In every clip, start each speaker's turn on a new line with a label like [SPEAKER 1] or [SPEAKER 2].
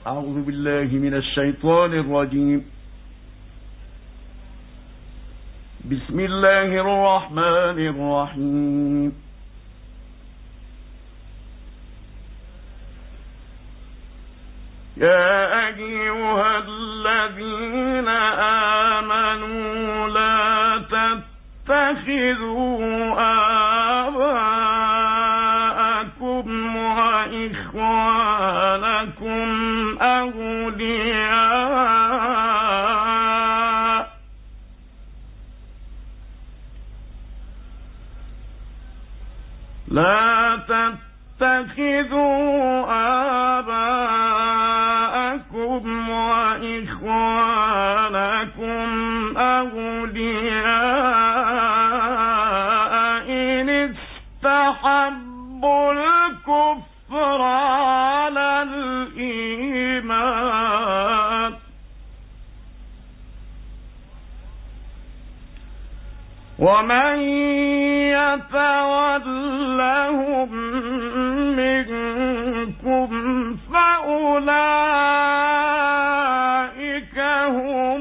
[SPEAKER 1] أعوذ بالله من الشيطان الرجيم. بسم الله الرحمن الرحيم. يا أيها الذين آمنوا لا تتخذوا آباءكم وإخوانكم أولياء لا تتخذوا آباءكم وإخوانكم أولياء إن استحبوا الكفر على الإيمان ومن يتولهم منكم فأولئك هم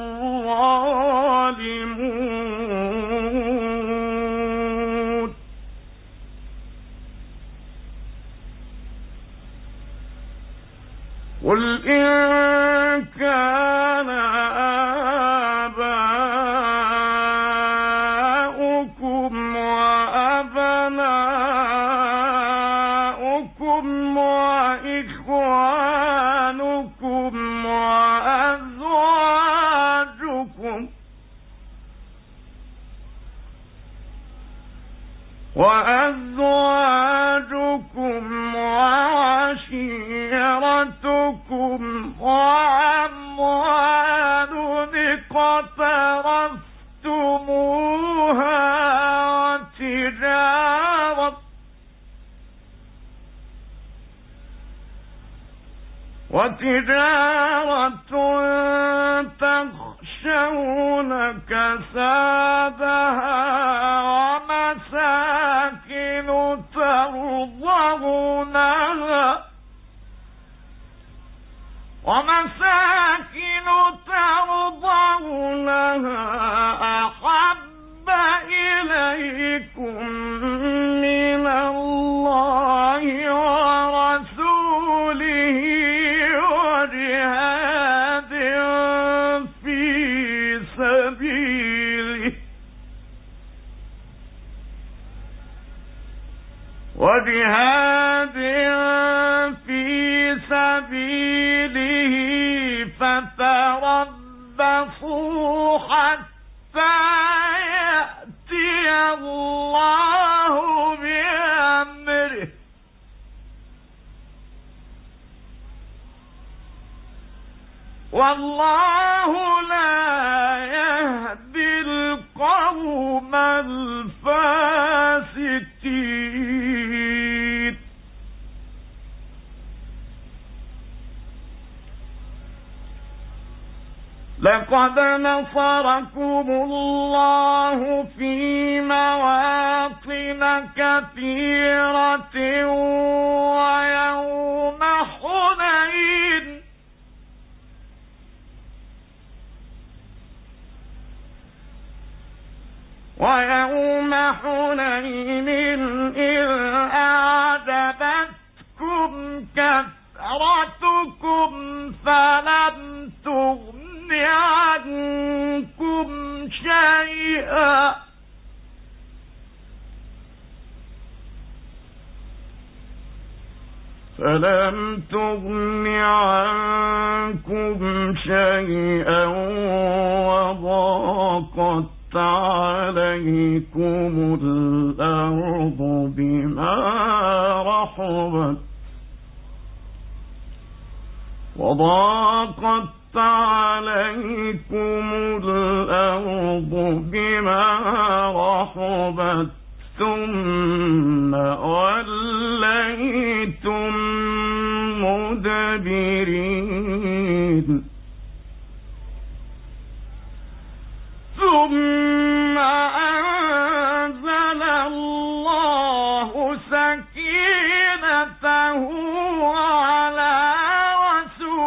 [SPEAKER 1] الظالمون. قل إن كان آباؤكم وأبناؤكم وإخوانكم وأزواجكم وعشيرتكم وأموال اقترفتموها وتجارة تخشون كسادها ومساكن ترضونها أحب إليكم من الله ورسوله وجهاد في سبيله فتربصوا حتى يأتي الله بأمره والله لا يهدي القوم الفاسقين. لقد نصركم الله في مواطن كثيرة ويوم حنين إذ أعجبتكم كثرتكم فلم تغن عنكم شيئا وضاقت عليكم الأرض بما رحبت ثم وليتم مدبرين. ثم أنزل الله سكينته على رسوله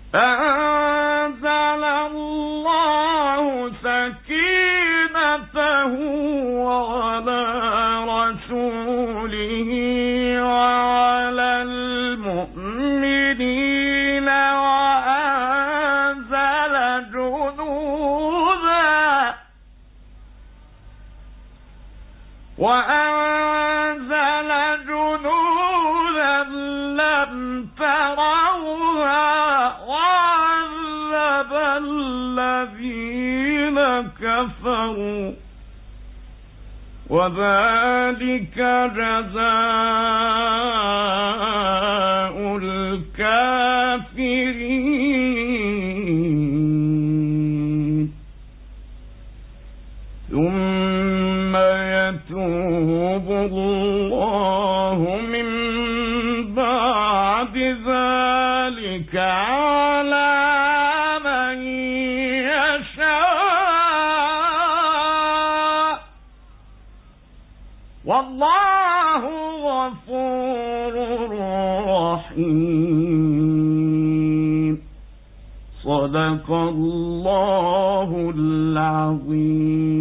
[SPEAKER 1] فأنزل الله سكينته على رسوله وعلى المؤمنين وأنزل جنودا لم تروها وعذب الذين كفروا وذلك جزاء الكافرين ثم يتوب الله من بعد ذلك على من يشاء والله غفور رحيم. صدق الله العظيم.